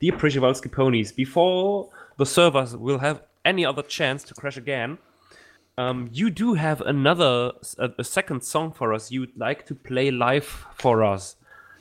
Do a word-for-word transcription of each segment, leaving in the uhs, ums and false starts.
dear Przewalski ponies, before the servers will have any other chance to crash again, um, you do have another, a, a second song for us you'd like to play live for us.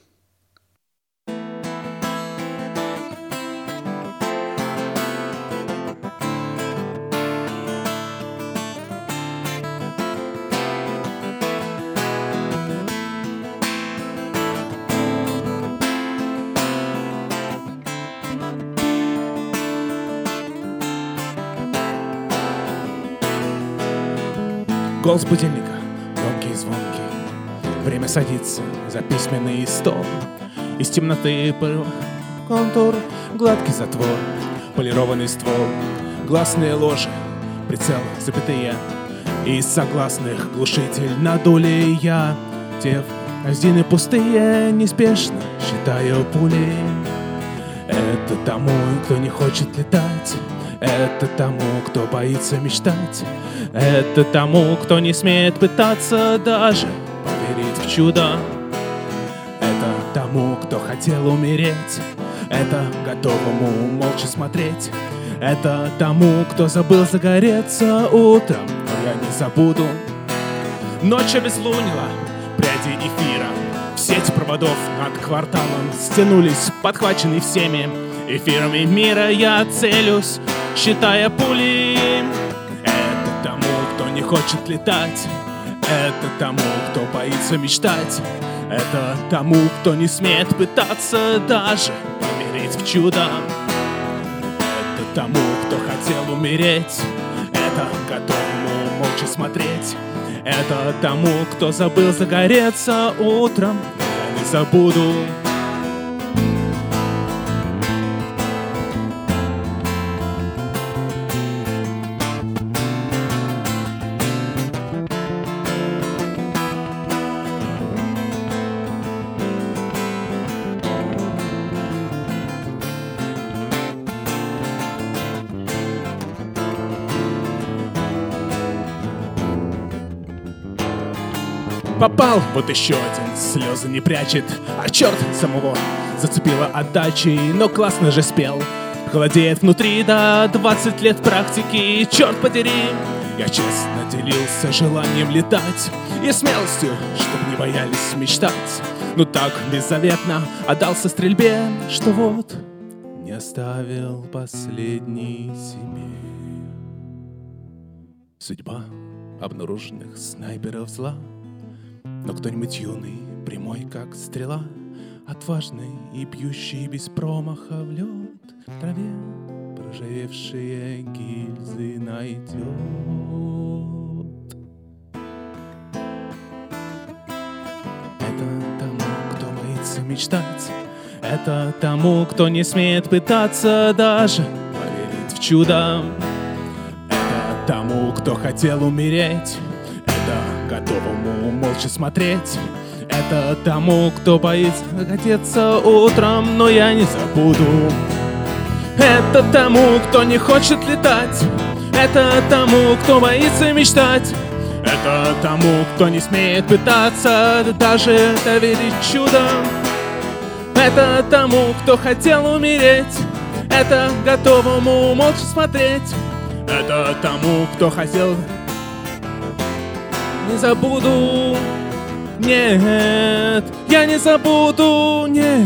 Голос будильника, громкий и звонкий. Время садится за письменный стол. Из темноты контур, гладкий затвор, полированный ствол, гласные ложи, прицел, запятые. Из согласных глушитель надули я. Те корзины пустые, неспешно считаю пули. Это тому, кто не хочет летать. Это тому, кто боится мечтать. Это тому, кто не смеет пытаться даже поверить в чудо. Это тому, кто хотел умереть. Это готовому молча смотреть. Это тому, кто забыл загореться утром. Но я не забуду. Ночь обезлунила, пряди эфира. В сеть проводов над кварталом стянулись, подхваченные всеми эфирами мира. Я целюсь, считая пули. Это тому, кто не хочет летать. Это тому, кто боится мечтать. Это тому, кто не смеет пытаться даже поверить в чудо. Это тому, кто хотел умереть. Это готовому молча смотреть. Это тому, кто забыл загореться утром. Я не забуду. Попал, вот еще один, слезы не прячет. А черт, самого зацепила отдачей, но классно же спел. Холодеет внутри, да, двадцать лет практики. Черт подери, я честно делился желанием летать и смелостью, чтоб не боялись мечтать. Ну так беззаветно отдался стрельбе, что вот не оставил последний себе. Судьба обнаруженных снайперов зла. Но кто-нибудь юный, прямой как стрела, отважный и пьющий без промаха в лед, в траве проржавевшие гильзы найдет. Это тому, кто боится мечтать. Это тому, кто не смеет пытаться даже поверить в чудо. Это тому, кто хотел умереть. Это готовому молча смотреть. Это тому, кто боится одеться утром, но я не забуду. Это тому, кто не хочет летать. Это тому, кто боится мечтать. Это тому, кто не смеет пытаться даже доверить чудо. Это тому, кто хотел умереть. Это готовому молча смотреть. Это тому, кто хотел... Не забуду, нет, я не забуду, нет.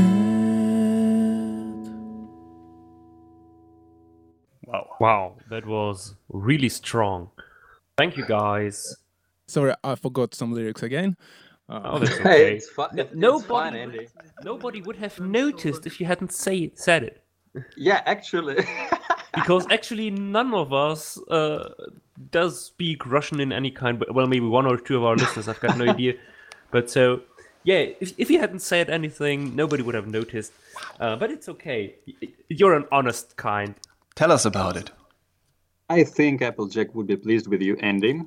Wow. Wow, that was really strong. Thank you, guys. Sorry, I forgot some lyrics again. Uh, Oh, that's Hey, okay. it's fun. No- It's nobody, fine, Andy. nobody would have noticed if you hadn't say said it. Yeah, actually. Because actually none of us uh, does speak Russian in any kind. But, well, maybe one or two of our listeners, I've got no idea. But so, yeah, if, if you hadn't said anything, nobody would have noticed. Uh, but it's okay. Y- You're an honest kind. Tell us about it. I think Applejack would be pleased with you, Andy.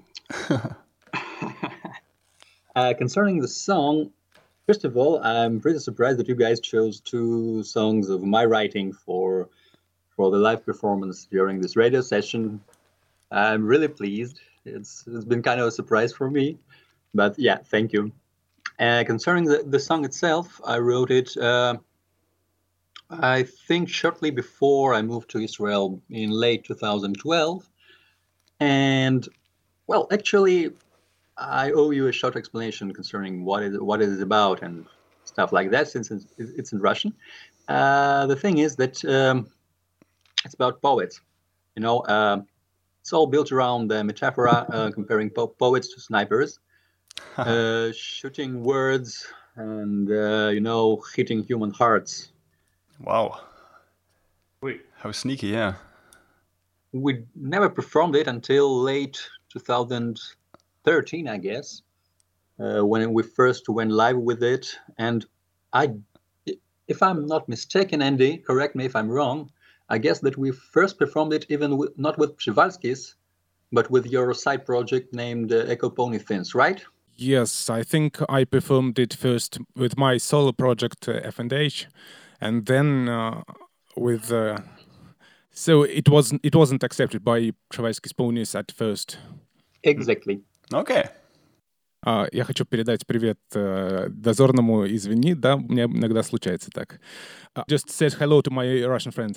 uh, concerning the song, first of all, I'm pretty surprised that you guys chose two songs of my writing for for the live performance during this radio session. I'm really pleased. It's it's been kind of a surprise for me, but yeah, thank you. Uh, concerning the, the song itself, I wrote it uh, I think shortly before I moved to Israel in late two thousand twelve. And, well, actually, I owe you a short explanation concerning what is what it is about and stuff like that, since it's, it's in Russian. Uh, the thing is that um, it's about poets. You know, uh, it's all built around the metaphor uh, comparing po- poets to snipers, uh, shooting words and, uh, you know, hitting human hearts. Wow. Wait. How sneaky, yeah. We never performed it until late two thousand thirteen, I guess, uh, when we first went live with it. And I, if I'm not mistaken, Andy, correct me if I'm wrong, I guess that we first performed it even with, not with Przewalski's, but with your side project named uh, Echo Pony Thins, right? Yes, I think I performed it first with my solo project, uh, F and H, and then uh, with... Uh, so it wasn't it wasn't accepted by Przewalski's Ponies at first. Exactly. Okay. Uh, я хочу передать привет uh, Дозорному, извини, да, у меня иногда случается так. Uh, just says hello to my Russian friend.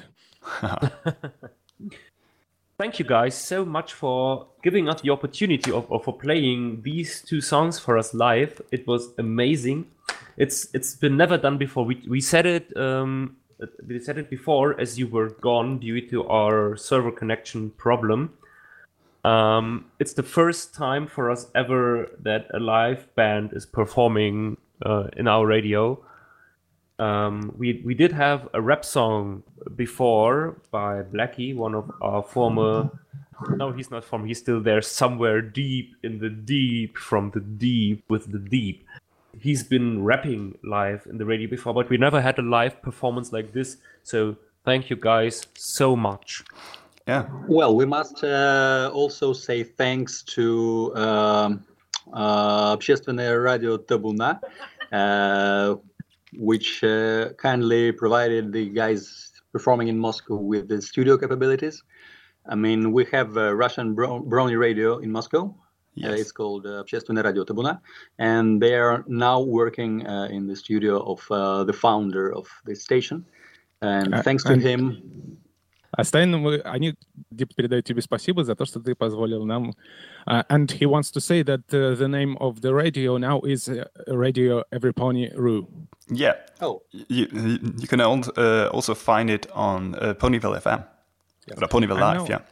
Thank you guys so much for giving us the opportunity of, of for playing these two songs for us live. It was amazing. It's it's been never done before. We we said it um, we said it before as you were gone due to our server connection problem. Um, it's the first time for us ever that a live band is performing uh, in our radio. Um, we we did have a rap song before by Blackie, one of our former. No, he's not from. He's still there somewhere deep in the deep, from the deep with the deep. He's been rapping live in the radio before, but we never had a live performance like this. So thank you guys so much. Yeah. Well, we must uh, also say thanks to um, uh, Общественное радио Табуна, uh, which uh, kindly provided the guys performing in Moscow with the studio capabilities. I mean, we have a Russian bro- Brownie radio in Moscow. Yes. Uh, it's called uh, Общественное радио Табуна, and they are now working uh, in the studio of uh, the founder of the station. And Uh, thanks to and- him, Остальным мы, они типа, передают тебе спасибо за то, что ты позволил нам. Uh, and he wants to say that uh, the name of the radio now is uh, Radio Every Pony Roo. Yeah. oh, You, you can al- uh, also find it on uh, Ponyville F M. Or Ponyville I Live, know. yeah.